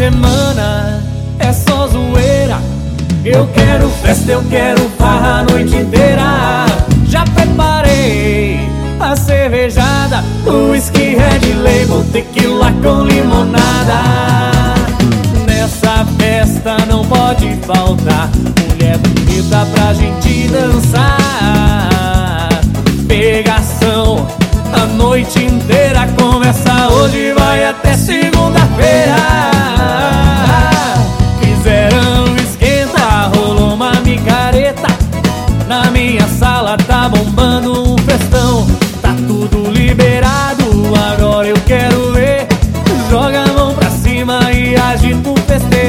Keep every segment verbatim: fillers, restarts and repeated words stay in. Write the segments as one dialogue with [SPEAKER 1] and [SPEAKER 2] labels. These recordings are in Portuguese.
[SPEAKER 1] semana é só zoeira. Eu quero festa, eu quero farra a noite inteira. Já preparei a cervejada, whisky, red label, tequila com limonada. Nessa festa não pode faltar mulher bonita pra gente dançar. Pegação a noite inteira, começa hoje, vai até segunda-feira. Fizeram esquenta, rolou uma micareta. Na minha sala tá bombando um festão. Tá tudo liberado, agora eu quero ver. Joga a mão pra cima e agita o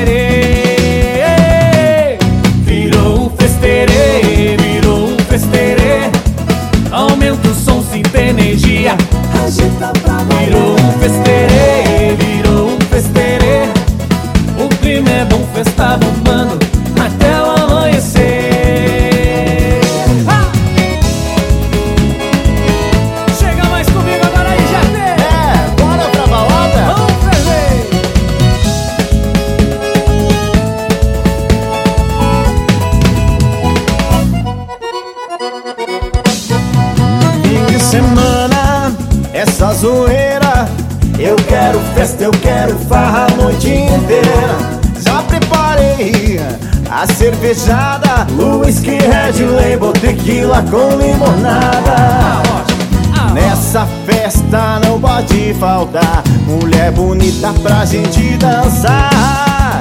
[SPEAKER 1] festerê. Virou um festerê, virou um festerê. Aumenta o som, sinta energia,
[SPEAKER 2] agita pra valer.
[SPEAKER 1] Virou um festerê, virou um festerê. O clima é bom, festa bombando até o amanhecer. Ah! Chega mais comigo agora aí, já tem.
[SPEAKER 2] É, bora pra balada?
[SPEAKER 1] Vamos fazer.
[SPEAKER 2] Fim de semana, essa zoeira. Eu quero festa, eu quero farra a noite inteira. Já preparei a cervejada, whisky, red label, tequila com limonada. Nessa festa não pode faltar mulher bonita pra gente dançar.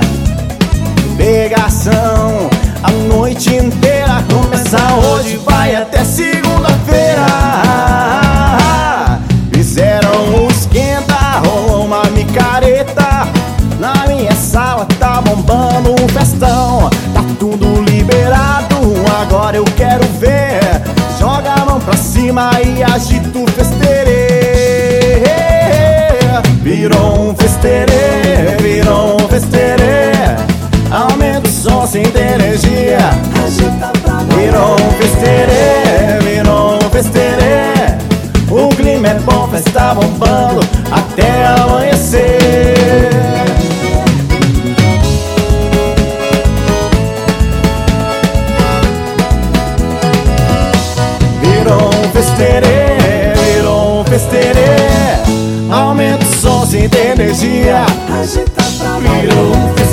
[SPEAKER 2] Pegação a noite inteira, começa hoje, vai até segunda-feira. Fizeram o esquenta, rolou uma micareta. Na minha sala tá bombando um festão. Tá tudo liberado, agora eu quero ver. Joga a mão pra cima e agita o festerê. Virou um festerê, virou um festerê. Aumenta o som, sinta energia, agita pra valer. Virou um festerê, virou um festerê. O clima é bom, festa bombando até amanhecer. Virou um festerê, virou um festerê. Aumenta o som, sinta energia, agita pra valer. Virou um festerê.